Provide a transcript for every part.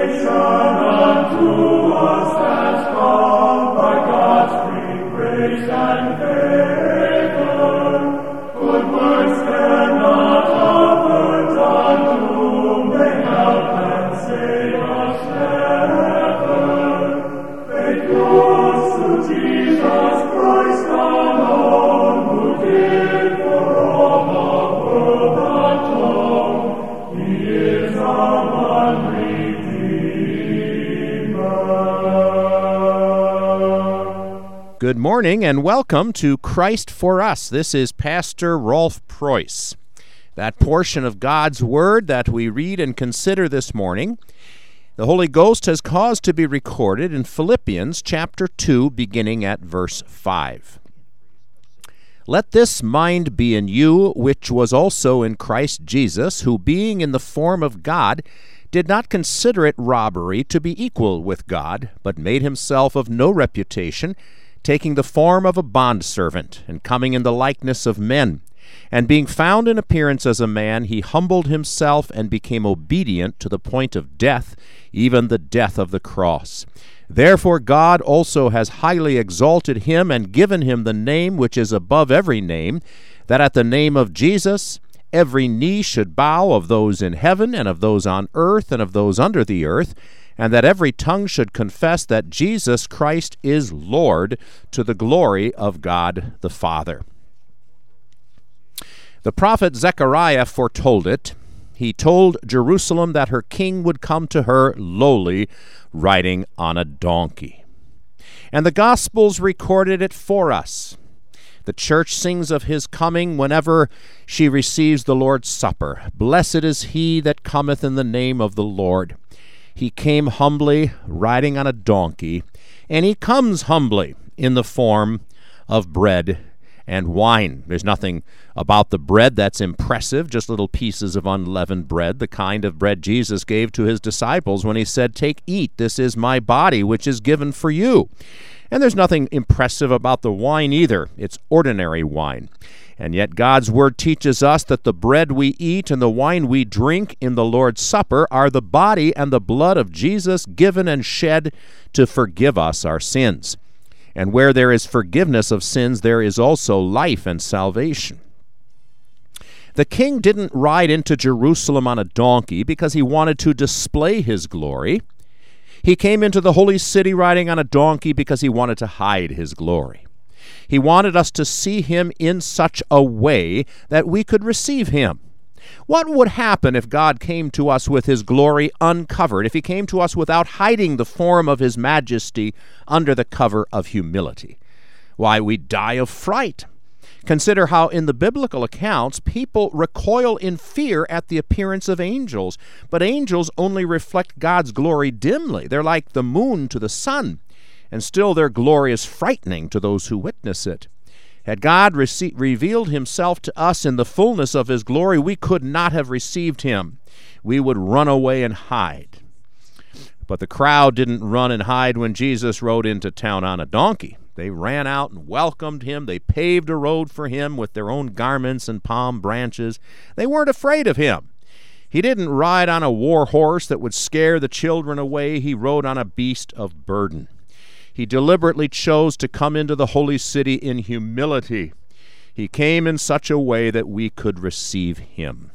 Good morning and welcome to Christ for Us. This is Pastor Rolf Preuss. That portion of God's Word that we read and consider this morning, the Holy Ghost has caused to be recorded in Philippians chapter 2, beginning at verse 5. Let this mind be in you, which was also in Christ Jesus, who being in the form of God, did not consider it robbery to be equal with God, but made himself of no reputation, taking the form of a bondservant, and coming in the likeness of men. And being found in appearance as a man, he humbled himself and became obedient to the point of death, even the death of the cross. Therefore God also has highly exalted him and given him the name which is above every name, that at the name of Jesus every knee should bow, of those in heaven and of those on earth and of those under the earth, and that every tongue should confess that Jesus Christ is Lord, to the glory of God the Father. The prophet Zechariah foretold it. He told Jerusalem that her king would come to her lowly, riding on a donkey. And the Gospels recorded it for us. The church sings of his coming whenever she receives the Lord's Supper. Blessed is he that cometh in the name of the Lord. He came humbly, riding on a donkey, and he comes humbly in the form of bread and wine. There's nothing about the bread that's impressive, just little pieces of unleavened bread, the kind of bread Jesus gave to his disciples when he said, "Take, eat, this is my body, which is given for you." And there's nothing impressive about the wine either. It's ordinary wine. And yet God's Word teaches us that the bread we eat and the wine we drink in the Lord's Supper are the body and the blood of Jesus given and shed to forgive us our sins. And where there is forgiveness of sins, there is also life and salvation. The king didn't ride into Jerusalem on a donkey because he wanted to display his glory. He came into the holy city riding on a donkey because he wanted to hide his glory. He wanted us to see him in such a way that we could receive him. What would happen if God came to us with his glory uncovered, if he came to us without hiding the form of his majesty under the cover of humility? Why, we'd die of fright. Consider how in the biblical accounts people recoil in fear at the appearance of angels, but angels only reflect God's glory dimly. They're like the moon to the sun, and still their glory is frightening to those who witness it. Had God revealed himself to us in the fullness of his glory, we could not have received him. We would run away and hide. But the crowd didn't run and hide when Jesus rode into town on a donkey. They ran out and welcomed him. They paved a road for him with their own garments and palm branches. They weren't afraid of him. He didn't ride on a war horse that would scare the children away. He rode on a beast of burden. He deliberately chose to come into the holy city in humility. He came in such a way that we could receive him.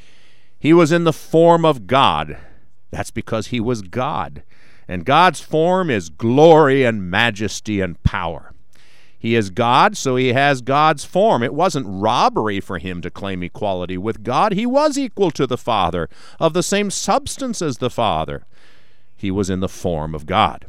He was in the form of God. That's because he was God. And God's form is glory and majesty and power. He is God, so he has God's form. It wasn't robbery for him to claim equality with God. He was equal to the Father, of the same substance as the Father. He was in the form of God.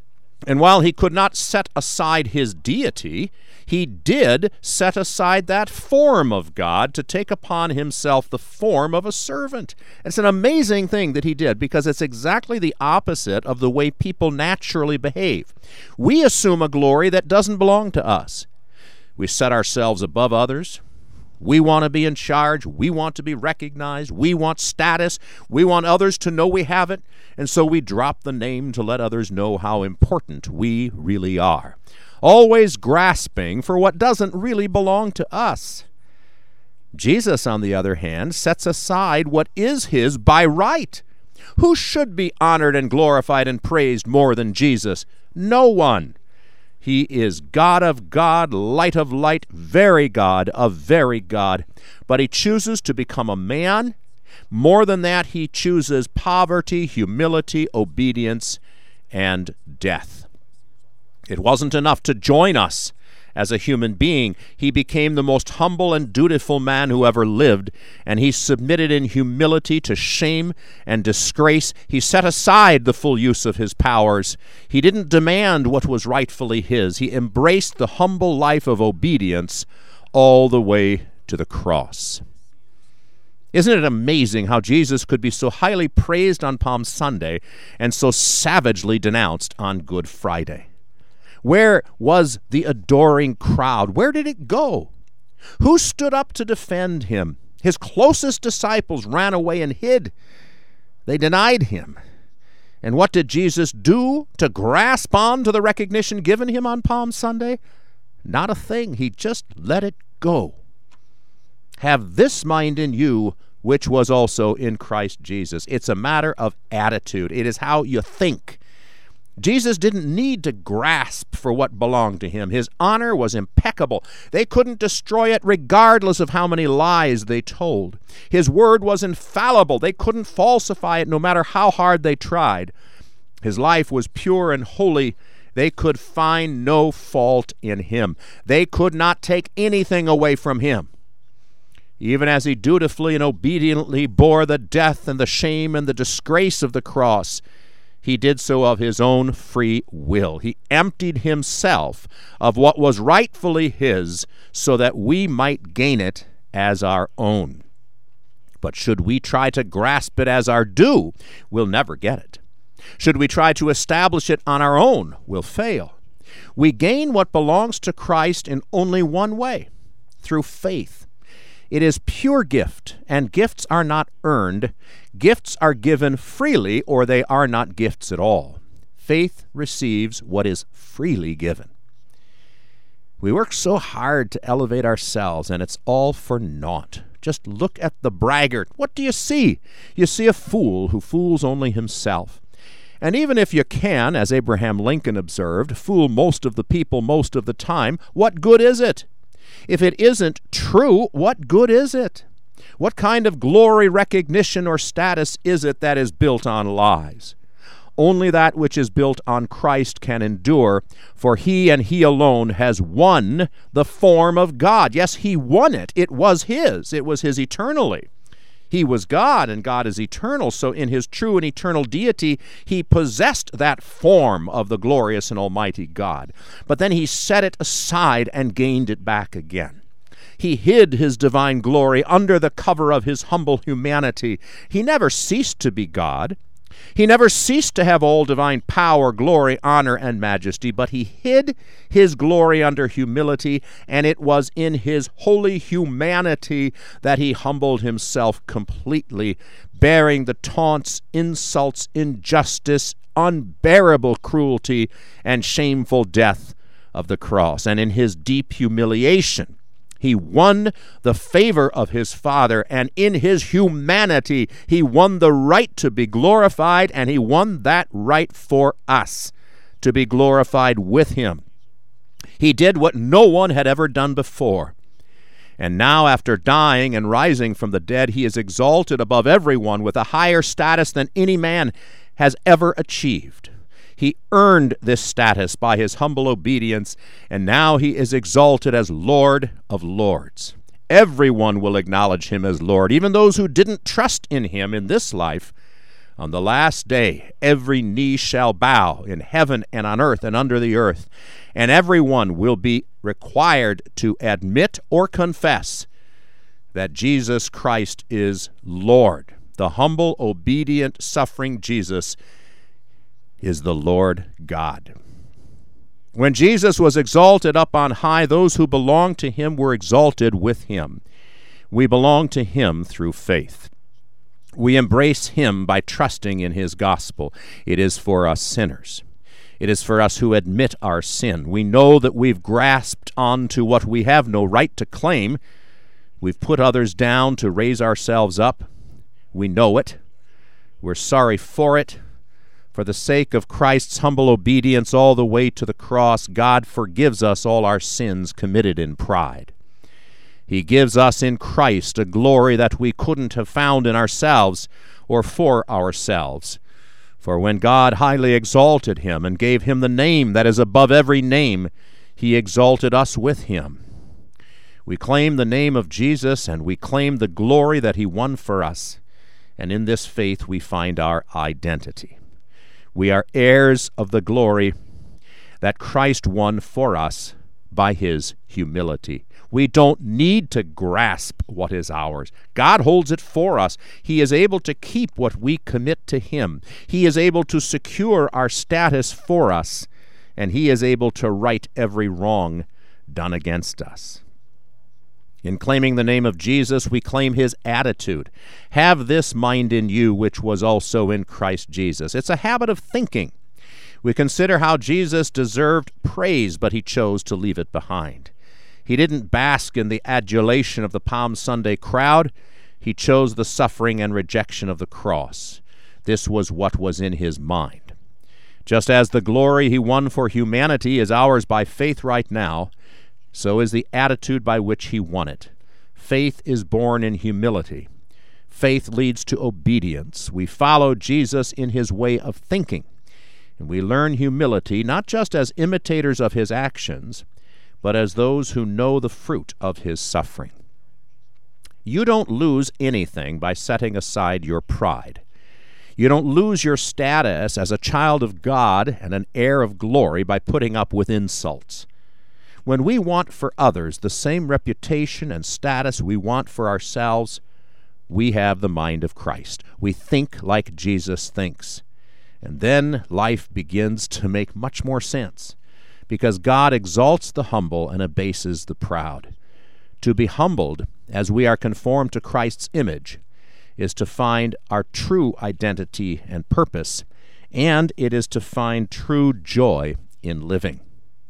And while he could not set aside his deity, he did set aside that form of God to take upon himself the form of a servant. It's an amazing thing that he did, because it's exactly the opposite of the way people naturally behave. We assume a glory that doesn't belong to us. We set ourselves above others. We want to be in charge. We want to be recognized. We want status. We want others to know we have it. And so we drop the name to let others know how important we really are. Always grasping for what doesn't really belong to us. Jesus, on the other hand, sets aside what is his by right. Who should be honored and glorified and praised more than Jesus? No one. He is God of God, light of light, very God of very God. But he chooses to become a man. More than that, he chooses poverty, humility, obedience, and death. It wasn't enough to join us as a human being. He became the most humble and dutiful man who ever lived, and he submitted in humility to shame and disgrace. He set aside the full use of his powers. He didn't demand what was rightfully his. He embraced the humble life of obedience all the way to the cross. Isn't it amazing how Jesus could be so highly praised on Palm Sunday and so savagely denounced on Good Friday? Where was the adoring crowd? Where did it go? Who stood up to defend him? His closest disciples ran away and hid. They denied him. And what did Jesus do to grasp on to the recognition given him on Palm Sunday? Not a thing. He just let it go. Have this mind in you, which was also in Christ Jesus. It's a matter of attitude. It is how you think. Jesus didn't need to grasp for what belonged to him. His honor was impeccable. They couldn't destroy it regardless of how many lies they told. His word was infallible. They couldn't falsify it no matter how hard they tried. His life was pure and holy. They could find no fault in him. They could not take anything away from him. Even as he dutifully and obediently bore the death and the shame and the disgrace of the cross, he did so of his own free will. He emptied himself of what was rightfully his so that we might gain it as our own. But should we try to grasp it as our due, we'll never get it. Should we try to establish it on our own, we'll fail. We gain what belongs to Christ in only one way, through faith. It is pure gift, and gifts are not earned. Gifts are given freely, or they are not gifts at all. Faith receives what is freely given. We work so hard to elevate ourselves, and it's all for naught. Just look at the braggart. What do you see? You see a fool who fools only himself. And even if you can, as Abraham Lincoln observed, fool most of the people most of the time, what good is it? If it isn't true, what good is it? What kind of glory, recognition, or status is it that is built on lies? Only that which is built on Christ can endure, for he and he alone has won the form of God. Yes, he won it. It was his. It was his eternally. He was God, and God is eternal, so in his true and eternal deity, he possessed that form of the glorious and almighty God. But then he set it aside and gained it back again. He hid his divine glory under the cover of his humble humanity. He never ceased to be God. He never ceased to have all divine power, glory, honor, and majesty, but he hid his glory under humility, and it was in his holy humanity that he humbled himself completely, bearing the taunts, insults, injustice, unbearable cruelty, and shameful death of the cross. And in his deep humiliation, he won the favor of his Father, and in his humanity, he won the right to be glorified, and he won that right for us, to be glorified with him. He did what no one had ever done before. And now, after dying and rising from the dead, he is exalted above everyone with a higher status than any man has ever achieved. He earned this status by his humble obedience, and now he is exalted as Lord of Lords. Everyone will acknowledge him as Lord, even those who didn't trust in him in this life. On the last day, every knee shall bow in heaven and on earth and under the earth, and everyone will be required to admit or confess that Jesus Christ is Lord. The humble, obedient, suffering Jesus is the Lord God. When Jesus was exalted up on high, those who belonged to him were exalted with him. We belong to him through faith. We embrace him by trusting in his gospel. It is for us sinners. It is for us who admit our sin. We know that we've grasped onto what we have no right to claim. We've put others down to raise ourselves up. We know it. We're sorry for it. For the sake of Christ's humble obedience all the way to the cross, God forgives us all our sins committed in pride. He gives us in Christ a glory that we couldn't have found in ourselves or for ourselves. For when God highly exalted him and gave him the name that is above every name, he exalted us with him. We claim the name of Jesus, and we claim the glory that he won for us, and in this faith we find our identity. We are heirs of the glory that Christ won for us by his humility. We don't need to grasp what is ours. God holds it for us. He is able to keep what we commit to him. He is able to secure our status for us, and he is able to right every wrong done against us. In claiming the name of Jesus, we claim his attitude. Have this mind in you, which was also in Christ Jesus. It's a habit of thinking. We consider how Jesus deserved praise, but he chose to leave it behind. He didn't bask in the adulation of the Palm Sunday crowd. He chose the suffering and rejection of the cross. This was what was in his mind. Just as the glory he won for humanity is ours by faith right now, so is the attitude by which he won it. Faith is born in humility. Faith leads to obedience. We follow Jesus in his way of thinking, and we learn humility not just as imitators of his actions, but as those who know the fruit of his suffering. You don't lose anything by setting aside your pride. You don't lose your status as a child of God and an heir of glory by putting up with insults. When we want for others the same reputation and status we want for ourselves, we have the mind of Christ. We think like Jesus thinks. And then life begins to make much more sense, because God exalts the humble and abases the proud. To be humbled as we are conformed to Christ's image is to find our true identity and purpose, and it is to find true joy in living.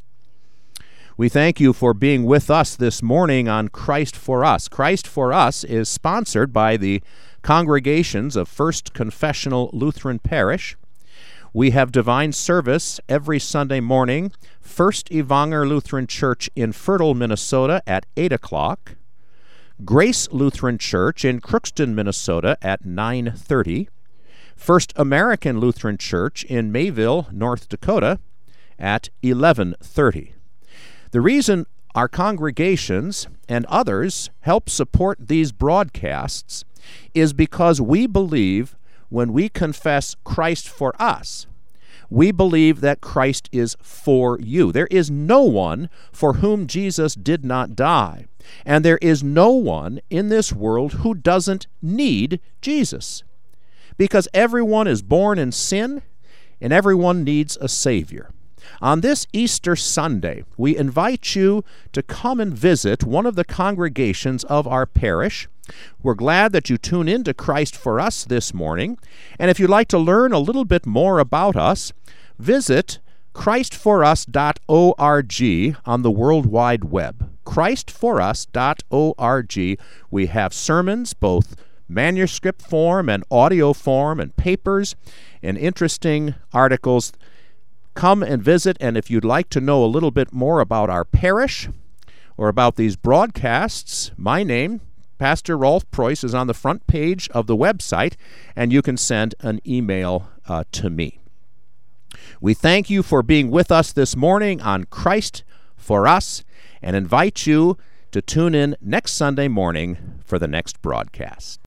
We thank you for being with us this morning on Christ for Us. Christ for Us is sponsored by the congregations of First Confessional Lutheran Parish. We have divine service every Sunday morning, First Evanger Lutheran Church in Fertile, Minnesota at 8 o'clock, Grace Lutheran Church in Crookston, Minnesota at 9:30, First American Lutheran Church in Mayville, North Dakota at 11:30. The reason our congregations and others help support these broadcasts is because we believe when we confess Christ for us, we believe that Christ is for you. There is no one for whom Jesus did not die, and there is no one in this world who doesn't need Jesus, because everyone is born in sin, and everyone needs a Savior. On this Easter Sunday, we invite you to come and visit one of the congregations of our parish. We're glad that you tune in to Christ for Us this morning. And if you'd like to learn a little bit more about us, visit christforus.org on the World Wide Web. christforus.org. We have sermons, both manuscript form and audio form, and papers and interesting articles. Come and visit, and if you'd like to know a little bit more about our parish or about these broadcasts, my name, Pastor Rolf Preuss, is on the front page of the website, and you can send an email to me. We thank you for being with us this morning on Christ for Us, and invite you to tune in next Sunday morning for the next broadcast.